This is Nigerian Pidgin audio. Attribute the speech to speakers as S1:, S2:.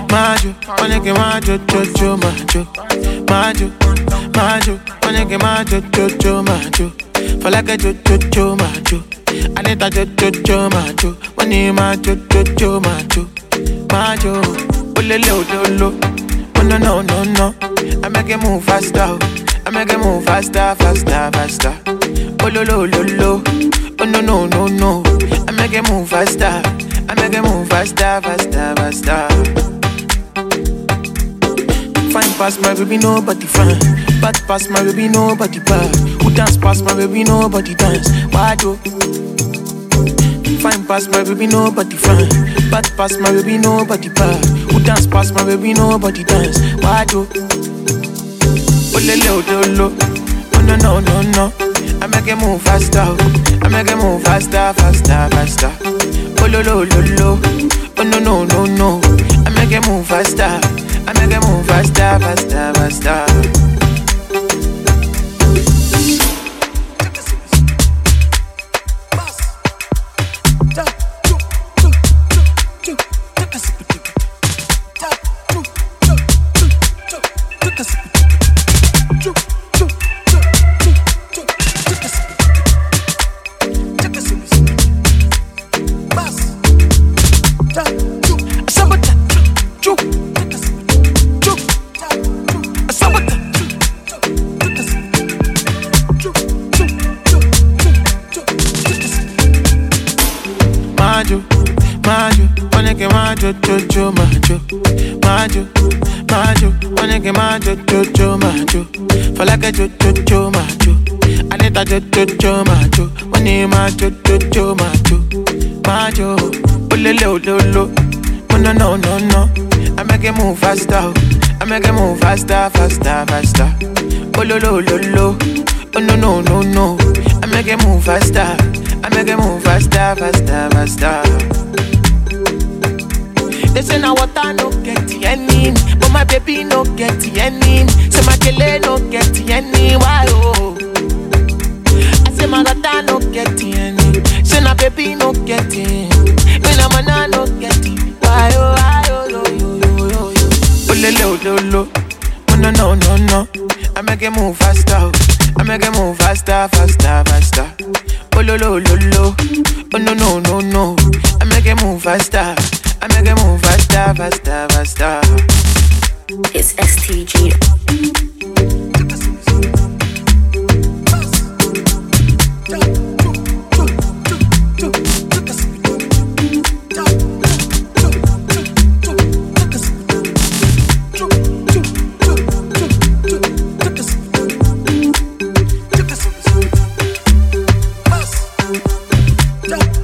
S1: Majo, wanna get majo, jojo, majo. Majo, majo, wanna get majo, jojo, majo. For like a jojo, majo. I need a jojo, majo. When you majo, jojo, majo. Majo, olele, ololo. Oh no, no, no, no. I make it move faster. I make it move faster, faster, faster. Oh lo lo lo lo. Oh no, no, no, no. I make it move faster. I make it move faster, faster, faster. Fine past my baby, nobody fine. Bad past my baby, nobody bad. Who dance past my baby, nobody dance. Why do? Fine past my baby, nobody fine. Bad past my baby, nobody bad. Who dance past my baby, nobody dance. Why do? Oh lele, oh lolo. Oh no, no, no, no. I make it move faster. I make it move faster, faster, faster. Oh lo lo lo lo. Oh no, no, no, no. I make it move faster. I make it move faster, faster, faster. Jojo, majo, majo, majo. Wanna get majo, jojo, majo. For like a jojo, majo. I need a jojo, majo. When you majo, jojo, majo, majo. Olele, ololo. Oh no, no, no, no. I make it move faster. I make it move faster, faster, faster. Ololo, ololo. Oh no, no, no, no. I make it move faster. I make it move faster, faster, faster. They say now water no get any, but my baby no get any. Say my kele no get any, why oh? I say my water no get any. Say my baby no get any. Me na mana no get it, why oh, why oh, yo yo yo yo yo. Oh lele oh lolo, oh no no no no. I make it move faster, I make it move faster, faster, faster. Oh lo lo lo lo, oh no no no no. I make it move faster. I make it move faster, faster, faster.
S2: It's STG.
S3: Yeah.